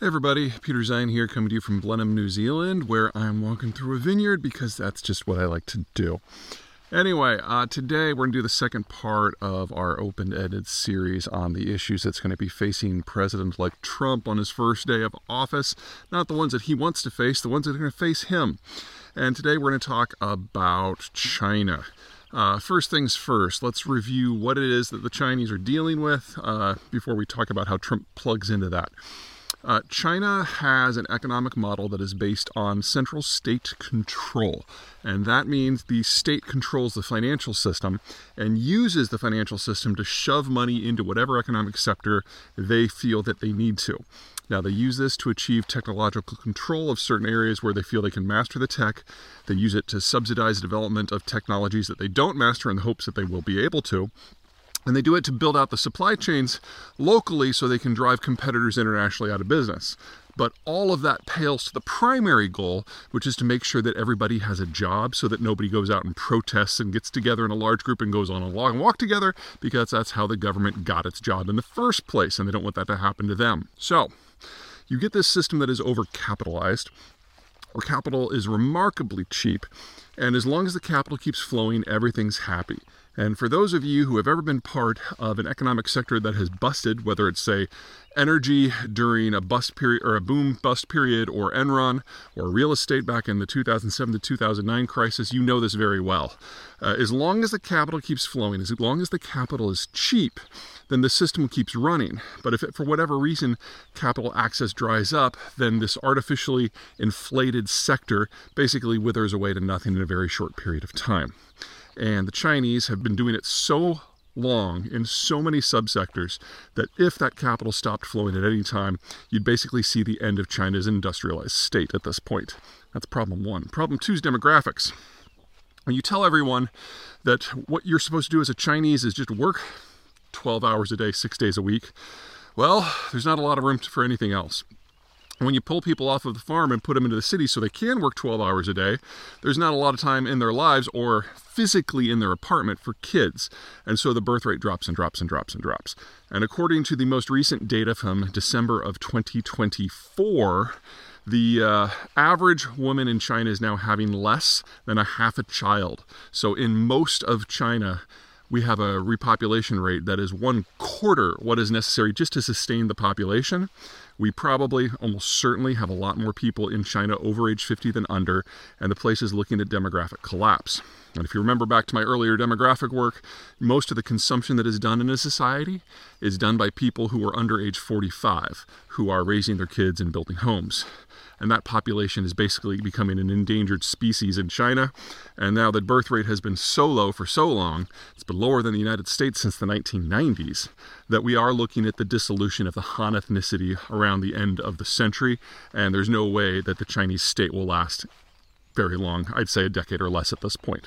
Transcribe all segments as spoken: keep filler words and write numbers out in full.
Hey everybody, Peter Zion here, coming to you from Blenheim, New Zealand, where I'm walking through a vineyard because that's just what I like to do. Anyway, uh, today we're going to do the second part of our open-ended series on the issues that's going to be facing President-elect Trump on his first day of office. Not the ones that he wants to face, the ones that are going to face him. And today we're going to talk about China. Uh, first things first, let's review what it is that the Chinese are dealing with uh, before we talk about how Trump plugs into that. Uh, China has an economic model that is based on central state control, and that means the state controls the financial system and uses the financial system to shove money into whatever economic sector they feel that they need to. Now, they use this to achieve technological control of certain areas where they feel they can master the tech. They use it to subsidize the development of technologies that they don't master in the hopes that they will be able to. And they do it to build out the supply chains locally so they can drive competitors internationally out of business. But all of that pales to the primary goal, which is to make sure that everybody has a job so that nobody goes out and protests and gets together in a large group and goes on a long walk together, because that's how the government got its job in the first place, and they don't want that to happen to them. So you get this system that is overcapitalized, where capital is remarkably cheap, and as long as the capital keeps flowing, everything's happy. And for those of you who have ever been part of an economic sector that has busted, whether it's, say, energy during a bust period or a boom bust period, or Enron, or real estate back in the two thousand seven to two thousand nine crisis, you know this very well. Uh, as long as the capital keeps flowing, as long as the capital is cheap, then the system keeps running. But if it, for whatever reason, capital access dries up, then this artificially inflated sector basically withers away to nothing in a very short period of time. And the Chinese have been doing it so long in so many subsectors that if that capital stopped flowing at any time, you'd basically see the end of China's industrialized state at this point. That's problem one. Problem two is demographics. When you tell everyone that what you're supposed to do as a Chinese is just work twelve hours a day, six days a week, well, there's not a lot of room for anything else. When you pull people off of the farm and put them into the city so they can work twelve hours a day, there's not a lot of time in their lives or physically in their apartment for kids. And so the birth rate drops and drops and drops and drops. And according to the most recent data from December of twenty twenty-four, the uh, average woman in China is now having less than a half a child. So in most of China, we have a repopulation rate that is one quarter what is necessary just to sustain the population. We probably, almost certainly, have a lot more people in China over age fifty than under, and the place is looking at demographic collapse. And if you remember back to my earlier demographic work, most of the consumption that is done in a society is done by people who are under age forty-five, who are raising their kids and building homes. And that population is basically becoming an endangered species in China. And now the birth rate has been so low for so long, it's been lower than the United States since the nineteen nineties, that we are looking at the dissolution of the Han ethnicity around the end of the century. And there's no way that the Chinese state will last very long. I'd say a decade or less at this point.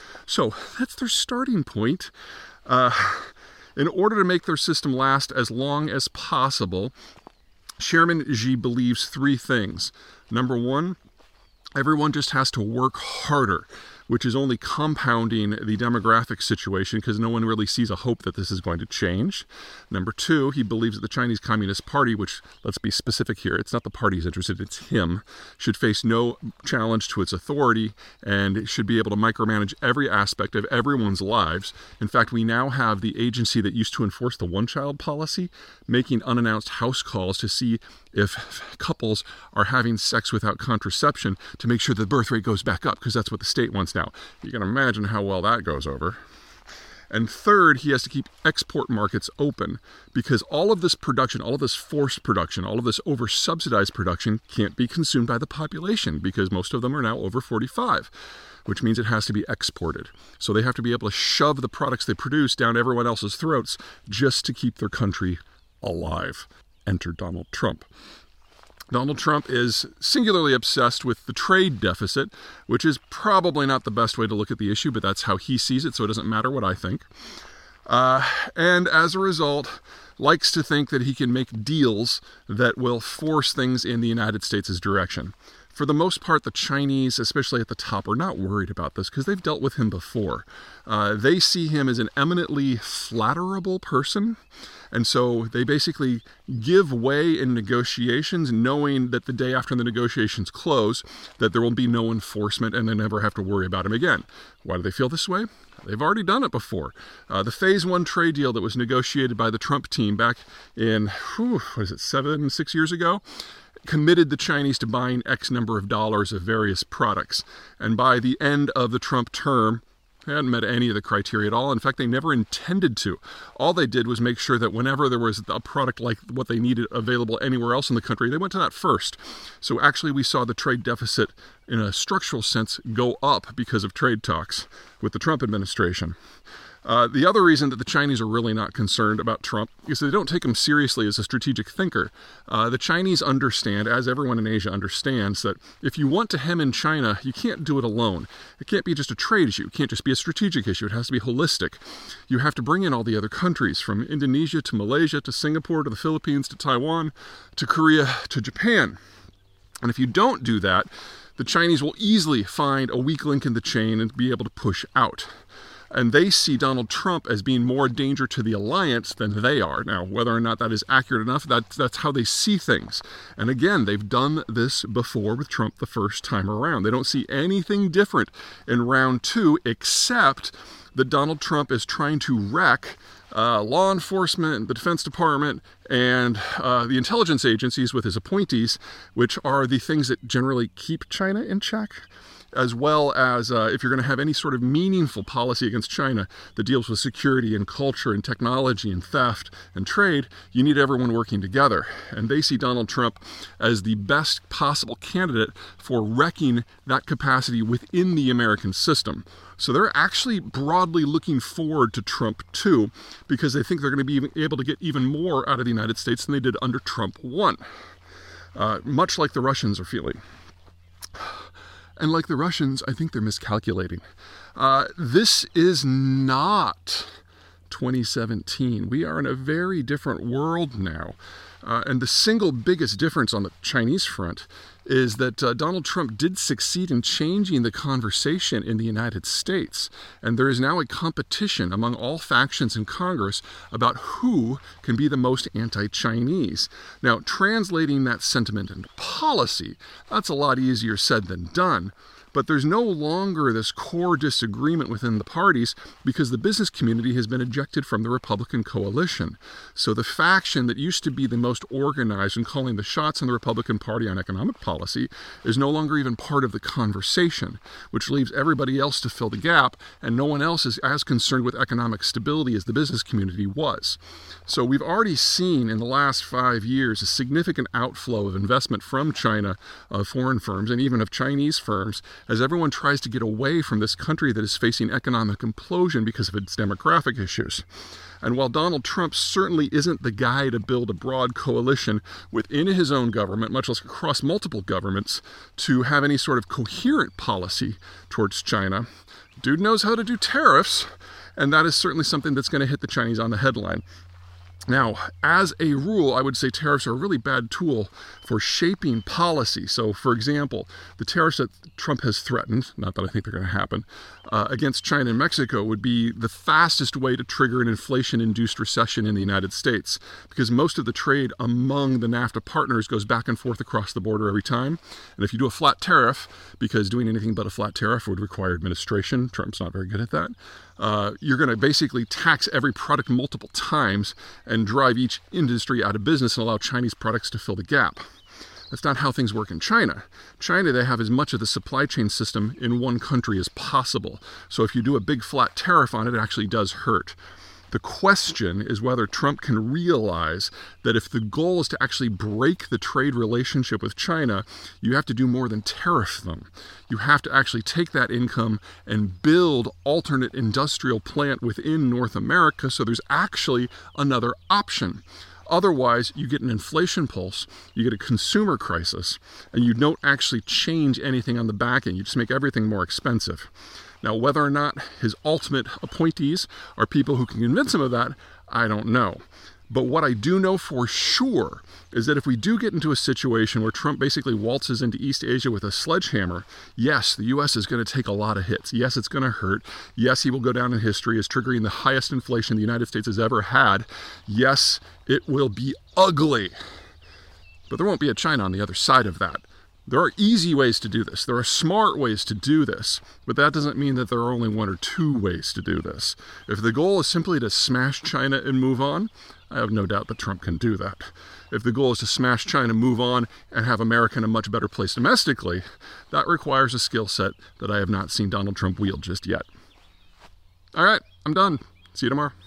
So that's their starting point. Uh, in order to make their system last as long as possible, Chairman Xi believes three things. Number one, everyone just has to work harder, which is only compounding the demographic situation because no one really sees a hope that this is going to change. Number two, he believes that the Chinese Communist Party, which, let's be specific here, it's not the party he's interested in, it's him, should face no challenge to its authority and should be able to micromanage every aspect of everyone's lives. In fact, we now have the agency that used to enforce the one-child policy making unannounced house calls to see if couples are having sex without contraception to make sure the birth rate goes back up, because that's what the state wants now. You can imagine how well that goes over. And third, he has to keep export markets open, because all of this production, all of this forced production, all of this over-subsidized production can't be consumed by the population, because most of them are now over forty-five, which means it has to be exported. So they have to be able to shove the products they produce down everyone else's throats just to keep their country alive. Enter Donald Trump. Donald Trump is singularly obsessed with the trade deficit, which is probably not the best way to look at the issue, but that's how he sees it, so it doesn't matter what I think. Uh, and as a result, likes to think that he can make deals that will force things in the United States' direction. For the most part, the Chinese, especially at the top, are not worried about this because they've dealt with him before. Uh, they see him as an eminently flatterable person, and so they basically give way in negotiations, knowing that the day after the negotiations close, that there will be no enforcement and they never have to worry about him again. Why do they feel this way? They've already done it before. Uh, the phase one trade deal that was negotiated by the Trump team back in, whew, what is it, seven, six years ago, committed the Chinese to buying X number of dollars of various products. And by the end of the Trump term, they hadn't met any of the criteria at all. In fact, they never intended to. All they did was make sure that whenever there was a product like what they needed available anywhere else in the country, they went to that first. So actually, we saw the trade deficit in a structural sense go up because of trade talks with the Trump administration. Uh, the other reason that the Chinese are really not concerned about Trump is that they don't take him seriously as a strategic thinker. Uh, the Chinese understand, as everyone in Asia understands, that if you want to hem in China, you can't do it alone. It can't be just a trade issue. It can't just be a strategic issue. It has to be holistic. You have to bring in all the other countries, from Indonesia to Malaysia to Singapore to the Philippines to Taiwan to Korea to Japan. And if you don't do that, the Chinese will easily find a weak link in the chain and be able to push out. And they see Donald Trump as being more a danger to the alliance than they are. Now, whether or not that is accurate enough, that, that's how they see things. And again, they've done this before with Trump the first time around. They don't see anything different in round two, except that Donald Trump is trying to wreck uh, law enforcement, the Defense Department, and uh, the intelligence agencies with his appointees, which are the things that generally keep China in check. As well as uh, if you're going to have any sort of meaningful policy against China that deals with security and culture and technology and theft and trade, you need everyone working together. And they see Donald Trump as the best possible candidate for wrecking that capacity within the American system. So they're actually broadly looking forward to Trump too, because they think they're going to be able to get even more out of the United States than they did under Trump one, uh, much like the Russians are feeling. And like the Russians, I think they're miscalculating. Uh, this is not twenty seventeen. We are in a very different world now. Uh, and the single biggest difference on the Chinese front is that uh, Donald Trump did succeed in changing the conversation in the United States. And there is now a competition among all factions in Congress about who can be the most anti-Chinese. Now, translating that sentiment into policy, that's a lot easier said than done. But there's no longer this core disagreement within the parties because the business community has been ejected from the Republican coalition. So the faction that used to be the most organized and calling the shots in the Republican Party on economic policy is no longer even part of the conversation, which leaves everybody else to fill the gap, and no one else is as concerned with economic stability as the business community was. So we've already seen in the last five years a significant outflow of investment from China, of foreign firms, and even of Chinese firms, as everyone tries to get away from this country that is facing economic implosion because of its demographic issues. And while Donald Trump certainly isn't the guy to build a broad coalition within his own government, much less across multiple governments, to have any sort of coherent policy towards China, dude knows how to do tariffs, and that is certainly something that's going to hit the Chinese on the headline. Now, as a rule, I would say tariffs are a really bad tool for shaping policy. So, for example, the tariffs that Trump has threatened, not that I think they're going to happen, uh, against China and Mexico would be the fastest way to trigger an inflation-induced recession in the United States, because most of the trade among the NAFTA partners goes back and forth across the border every time. And if you do a flat tariff, because doing anything but a flat tariff would require administration, Trump's not very good at that, Uh, you're going to basically tax every product multiple times and drive each industry out of business and allow Chinese products to fill the gap. That's not how things work in China. China, they have as much of the supply chain system in one country as possible. So if you do a big flat tariff on it, it actually does hurt. The question is whether Trump can realize that if the goal is to actually break the trade relationship with China, you have to do more than tariff them. You have to actually take that income and build alternate industrial plant within North America so there's actually another option. Otherwise, you get an inflation pulse, you get a consumer crisis, and you don't actually change anything on the back end. You just make everything more expensive. Now, whether or not his ultimate appointees are people who can convince him of that, I don't know. But what I do know for sure is that if we do get into a situation where Trump basically waltzes into East Asia with a sledgehammer, yes, the U S is going to take a lot of hits. Yes, it's going to hurt. Yes, he will go down in history as triggering the highest inflation the United States has ever had. Yes, it will be ugly. But there won't be a China on the other side of that. There are easy ways to do this. There are smart ways to do this, but that doesn't mean that there are only one or two ways to do this. If the goal is simply to smash China and move on, I have no doubt that Trump can do that. If the goal is to smash China, move on, and have America in a much better place domestically, that requires a skill set that I have not seen Donald Trump wield just yet. All right, I'm done. See you tomorrow.